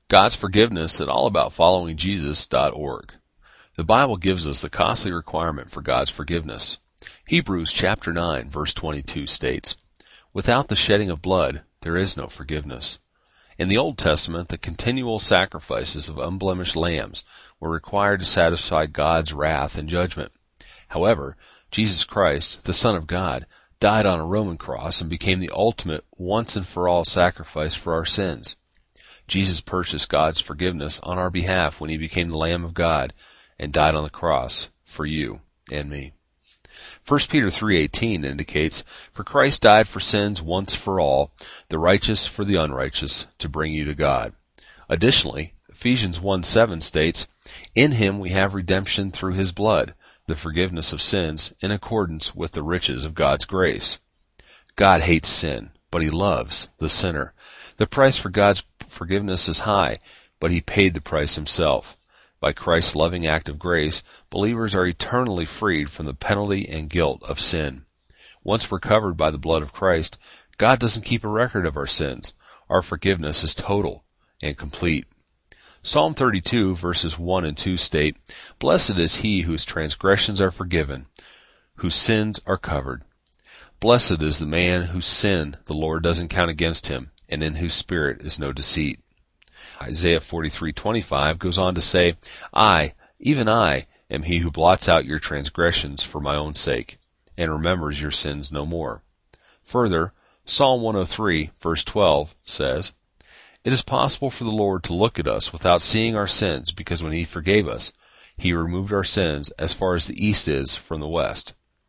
God's Forgiveness at allaboutfollowingjesus.org. The Bible gives us the costly requirement for God's forgiveness. Hebrews chapter 9 verse 22 states, "Without the shedding of blood, there is no forgiveness." In the Old Testament, the continual sacrifices of unblemished lambs were required to satisfy God's wrath and judgment. However, Jesus Christ, the Son of God, died on a Roman cross and became the ultimate once-and-for-all sacrifice for our sins. Jesus purchased God's forgiveness on our behalf when he became the Lamb of God and died on the cross for you and me. 1 Peter 3:18 indicates, "For Christ died for sins once for all, the righteous for the unrighteous, to bring you to God." Additionally, Ephesians 1:7 states, "In him we have redemption through his blood, the forgiveness of sins, in accordance with the riches of God's grace." God hates sin, but he loves the sinner. The price for God's forgiveness is high, but he paid the price himself. By Christ's loving act of grace, believers are eternally freed from the penalty and guilt of sin. Once we're covered by the blood of Christ, God doesn't keep a record of our sins. Our forgiveness is total and complete. Psalm 32 verses 1 and 2 state, "Blessed is he whose transgressions are forgiven, whose sins are covered. Blessed is the man whose sin the Lord doesn't count against him, and in whose spirit is no deceit." Isaiah 43:25 goes on to say, "I, even I, am he who blots out your transgressions for my own sake, and remembers your sins no more." Further, Psalm 103 verse 12 says, "It is possible for the Lord to look at us without seeing our sins, because when he forgave us, he removed our sins as far as the east is from the west."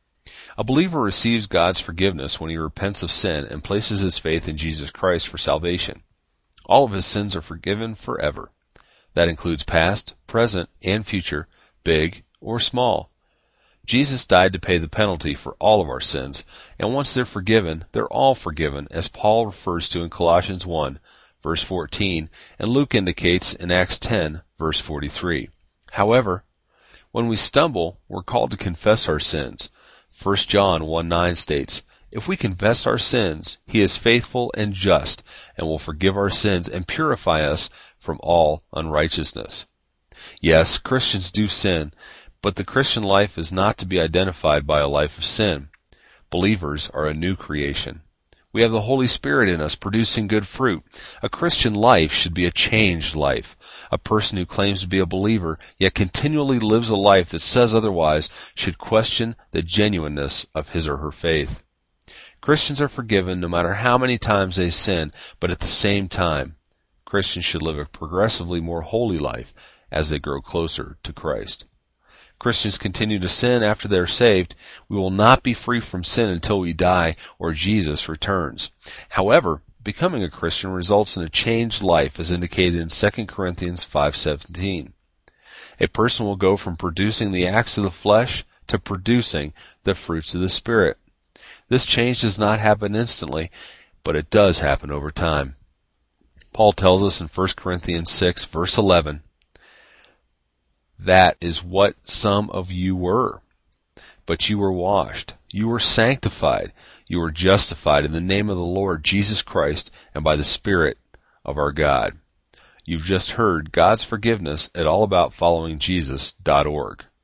A believer receives God's forgiveness when he repents of sin and places his faith in Jesus Christ for salvation. All of his sins are forgiven forever. That includes past, present, and future, big or small. Jesus died to pay the penalty for all of our sins, and once they're forgiven, they're all forgiven, as Paul refers to in Colossians 1, verse 14, and Luke indicates in Acts 10, verse 43. However, when we stumble, we're called to confess our sins. 1 John 1:9 states, "If we confess our sins, he is faithful and just, and will forgive our sins and purify us from all unrighteousness." Yes, Christians do sin, but the Christian life is not to be identified by a life of sin. Believers are a new creation. We have the Holy Spirit in us producing good fruit. A Christian life should be a changed life. A person who claims to be a believer yet continually lives a life that says otherwise should question the genuineness of his or her faith. Christians are forgiven no matter how many times they sin, but at the same time, Christians should live a progressively more holy life as they grow closer to Christ. Christians continue to sin after they are saved. We will not be free from sin until we die or Jesus returns. However, becoming a Christian results in a changed life, as indicated in 2 Corinthians 5:17. A person will go from producing the acts of the flesh to producing the fruits of the Spirit. This change does not happen instantly, but it does happen over time. Paul tells us in 1 Corinthians 6, verse 11, "That is what some of you were. But you were washed, you were sanctified, you were justified in the name of the Lord Jesus Christ and by the Spirit of our God." You've just heard God's Forgiveness at allaboutfollowingjesus.org.